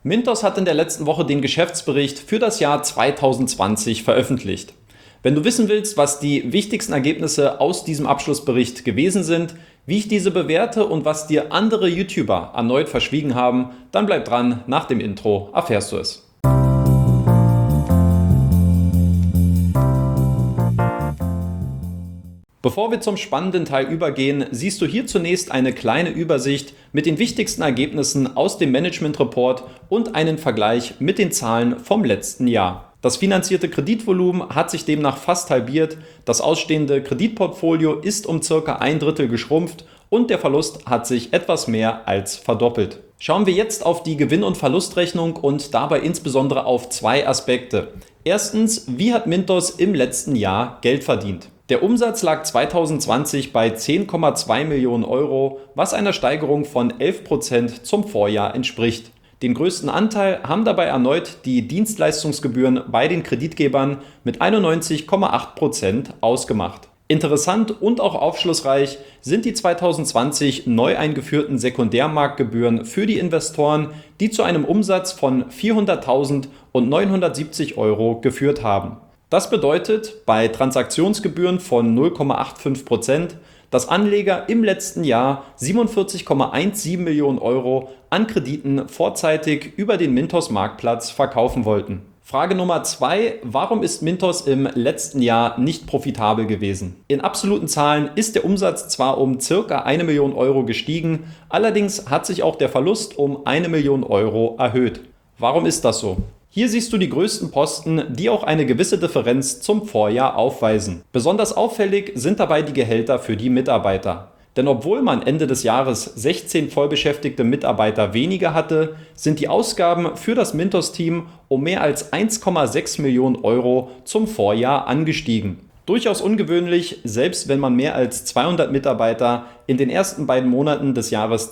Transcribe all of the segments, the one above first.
Mintos hat in der letzten Woche den Geschäftsbericht für das Jahr 2020 veröffentlicht. Wenn du wissen willst, was die wichtigsten Ergebnisse aus diesem Abschlussbericht gewesen sind, wie ich diese bewerte und was dir andere YouTuber erneut verschwiegen haben, dann bleib dran, nach dem Intro erfährst du es. Bevor wir zum spannenden Teil übergehen, siehst du hier zunächst eine kleine Übersicht mit den wichtigsten Ergebnissen aus dem Management Report und einen Vergleich mit den Zahlen vom letzten Jahr. Das finanzierte Kreditvolumen hat sich demnach fast halbiert, das ausstehende Kreditportfolio ist um ca. 1/3 geschrumpft und der Verlust hat sich etwas mehr als verdoppelt. Schauen wir jetzt auf die Gewinn- und Verlustrechnung und dabei insbesondere auf zwei Aspekte. Erstens, wie hat Mintos im letzten Jahr Geld verdient? Der Umsatz lag 2020 bei 10,2 Millionen Euro, was einer Steigerung von 11% zum Vorjahr entspricht. Den größten Anteil haben dabei erneut die Dienstleistungsgebühren bei den Kreditgebern mit 91,8% ausgemacht. Interessant und auch aufschlussreich sind die 2020 neu eingeführten Sekundärmarktgebühren für die Investoren, die zu einem Umsatz von 400.000 und 970 Euro geführt haben. Das bedeutet bei Transaktionsgebühren von 0,85%, dass Anleger im letzten Jahr 47,17 Millionen Euro an Krediten vorzeitig über den Mintos-Marktplatz verkaufen wollten. Frage Nummer 2. Warum ist Mintos im letzten Jahr nicht profitabel gewesen? In absoluten Zahlen ist der Umsatz zwar um ca. 1 Million Euro gestiegen, allerdings hat sich auch der Verlust um 1 Million Euro erhöht. Warum ist das so? Hier siehst du die größten Posten, die auch eine gewisse Differenz zum Vorjahr aufweisen. Besonders auffällig sind dabei die Gehälter für die Mitarbeiter. Denn obwohl man Ende des Jahres 16 vollbeschäftigte Mitarbeiter weniger hatte, sind die Ausgaben für das Mintos-Team um mehr als 1,6 Millionen Euro zum Vorjahr angestiegen. Durchaus ungewöhnlich, selbst wenn man mehr als 200 Mitarbeiter in den ersten beiden Monaten des Jahres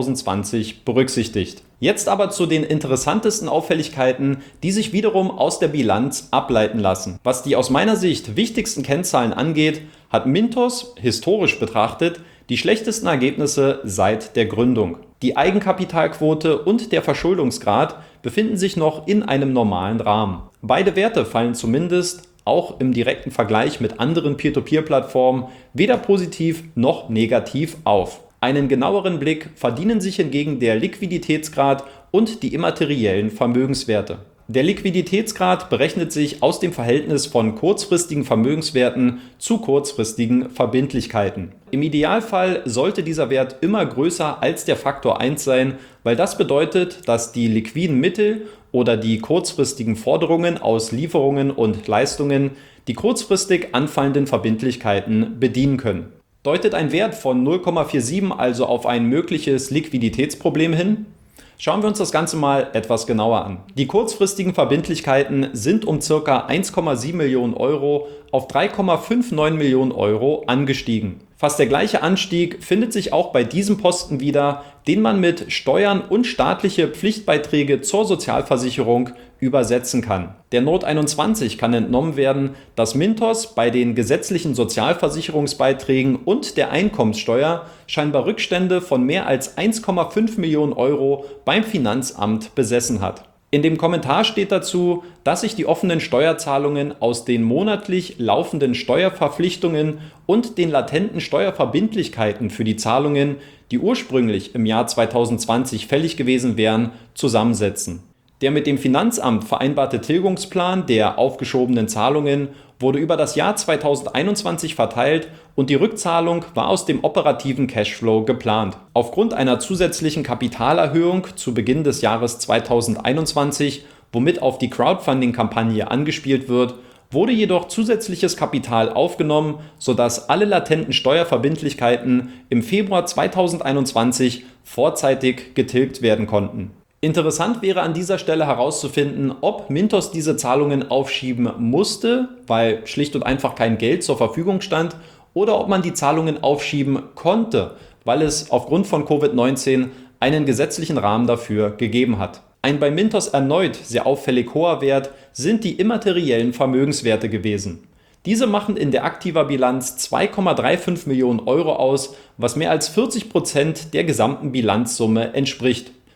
2020 berücksichtigt. Jetzt aber zu den interessantesten Auffälligkeiten, die sich wiederum aus der Bilanz ableiten lassen. Was die aus meiner Sicht wichtigsten Kennzahlen angeht, hat Mintos historisch betrachtet die schlechtesten Ergebnisse seit der Gründung. Die Eigenkapitalquote und der Verschuldungsgrad befinden sich noch in einem normalen Rahmen. Beide Werte fallen zumindest auch im direkten Vergleich mit anderen Peer-to-Peer-Plattformen weder positiv noch negativ auf. Einen genaueren Blick verdienen sich hingegen der Liquiditätsgrad und die immateriellen Vermögenswerte. Der Liquiditätsgrad berechnet sich aus dem Verhältnis von kurzfristigen Vermögenswerten zu kurzfristigen Verbindlichkeiten. Im Idealfall sollte dieser Wert immer größer als der Faktor 1 sein, weil das bedeutet, dass die liquiden Mittel oder die kurzfristigen Forderungen aus Lieferungen und Leistungen die kurzfristig anfallenden Verbindlichkeiten bedienen können. Deutet ein Wert von 0,47 also auf ein mögliches Liquiditätsproblem hin? Schauen wir uns das Ganze mal etwas genauer an. Die kurzfristigen Verbindlichkeiten sind um ca. 1,7 Millionen Euro auf 3,59 Millionen Euro angestiegen. Fast der gleiche Anstieg findet sich auch bei diesem Posten wieder, den man mit Steuern und staatliche Pflichtbeiträge zur Sozialversicherung übersetzen kann. Der Note 21 kann entnommen werden, dass Mintos bei den gesetzlichen Sozialversicherungsbeiträgen und der Einkommenssteuer scheinbar Rückstände von mehr als 1,5 Millionen Euro beim Finanzamt besessen hat. In dem Kommentar steht dazu, dass sich die offenen Steuerzahlungen aus den monatlich laufenden Steuerverpflichtungen und den latenten Steuerverbindlichkeiten für die Zahlungen, die ursprünglich im Jahr 2020 fällig gewesen wären, zusammensetzen. Der mit dem Finanzamt vereinbarte Tilgungsplan der aufgeschobenen Zahlungen wurde über das Jahr 2021 verteilt und die Rückzahlung war aus dem operativen Cashflow geplant. Aufgrund einer zusätzlichen Kapitalerhöhung zu Beginn des Jahres 2021, womit auf die Crowdfunding-Kampagne angespielt wird, wurde jedoch zusätzliches Kapital aufgenommen, sodass alle latenten Steuerverbindlichkeiten im Februar 2021 vorzeitig getilgt werden konnten. Interessant wäre an dieser Stelle herauszufinden, ob Mintos diese Zahlungen aufschieben musste, weil schlicht und einfach kein Geld zur Verfügung stand, oder ob man die Zahlungen aufschieben konnte, weil es aufgrund von Covid-19 einen gesetzlichen Rahmen dafür gegeben hat. Ein bei Mintos erneut sehr auffällig hoher Wert sind die immateriellen Vermögenswerte gewesen. Diese machen in der Aktiva-Bilanz 2,35 Millionen Euro aus, was mehr als 40% der gesamten Bilanzsumme entspricht.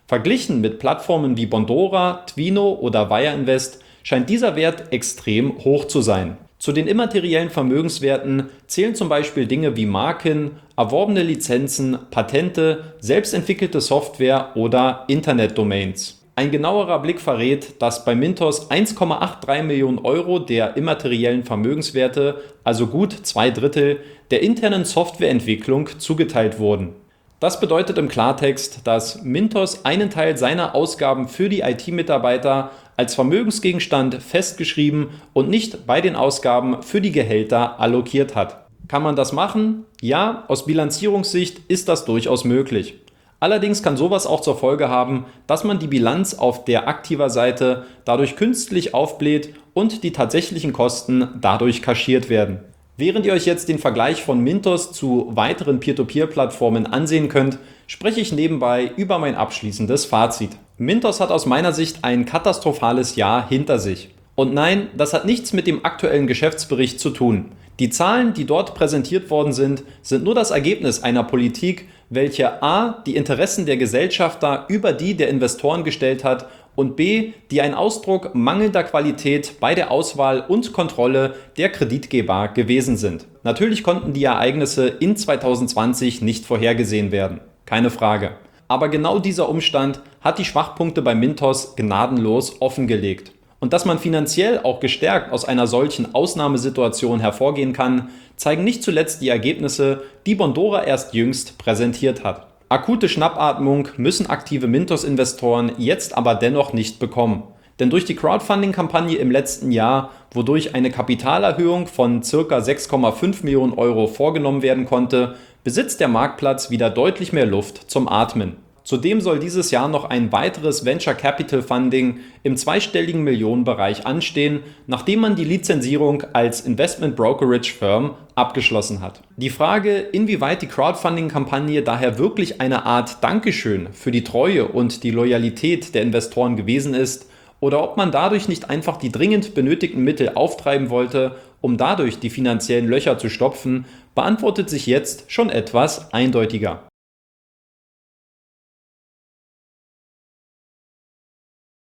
Verglichen mit Plattformen wie Bondora, Twino oder Wire Invest scheint dieser Wert extrem hoch zu sein. Zu den immateriellen Vermögenswerten zählen zum Beispiel Dinge wie Marken, erworbene Lizenzen, Patente, selbstentwickelte Software oder Internetdomains. Ein genauerer Blick verrät, dass bei Mintos 1,83 Millionen Euro der immateriellen Vermögenswerte, also gut 2/3, der internen Softwareentwicklung zugeteilt wurden. Das bedeutet im Klartext, dass Mintos einen Teil seiner Ausgaben für die IT-Mitarbeiter als Vermögensgegenstand festgeschrieben und nicht bei den Ausgaben für die Gehälter allokiert hat. Kann man das machen? Ja, aus Bilanzierungssicht ist das durchaus möglich. Allerdings kann sowas auch zur Folge haben, dass man die Bilanz auf der Aktiver-Seite dadurch künstlich aufbläht und die tatsächlichen Kosten dadurch kaschiert werden. Während ihr euch jetzt den Vergleich von Mintos zu weiteren Peer-to-Peer-Plattformen ansehen könnt, spreche ich nebenbei über mein abschließendes Fazit. Mintos hat aus meiner Sicht ein katastrophales Jahr hinter sich. Und nein, das hat nichts mit dem aktuellen Geschäftsbericht zu tun. Die Zahlen, die dort präsentiert worden sind nur das Ergebnis einer Politik, welche a. die Interessen der Gesellschafter über die der Investoren gestellt hat und b. die ein Ausdruck mangelnder Qualität bei der Auswahl und Kontrolle der Kreditgeber gewesen sind. Natürlich konnten die Ereignisse in 2020 nicht vorhergesehen werden, keine Frage. Aber genau dieser Umstand hat die Schwachpunkte bei Mintos gnadenlos offengelegt. Und dass man finanziell auch gestärkt aus einer solchen Ausnahmesituation hervorgehen kann, zeigen nicht zuletzt die Ergebnisse, die Bondora erst jüngst präsentiert hat. Akute Schnappatmung müssen aktive Mintos-Investoren jetzt aber dennoch nicht bekommen. Denn durch die Crowdfunding-Kampagne im letzten Jahr, wodurch eine Kapitalerhöhung von ca. 6,5 Millionen Euro vorgenommen werden konnte, besitzt der Marktplatz wieder deutlich mehr Luft zum Atmen. Zudem soll dieses Jahr noch ein weiteres Venture Capital Funding im zweistelligen Millionenbereich anstehen, nachdem man die Lizenzierung als Investment Brokerage Firm abgeschlossen hat. Die Frage, inwieweit die Crowdfunding-Kampagne daher wirklich eine Art Dankeschön für die Treue und die Loyalität der Investoren gewesen ist, oder ob man dadurch nicht einfach die dringend benötigten Mittel auftreiben wollte, um dadurch die finanziellen Löcher zu stopfen, beantwortet sich jetzt schon etwas eindeutiger.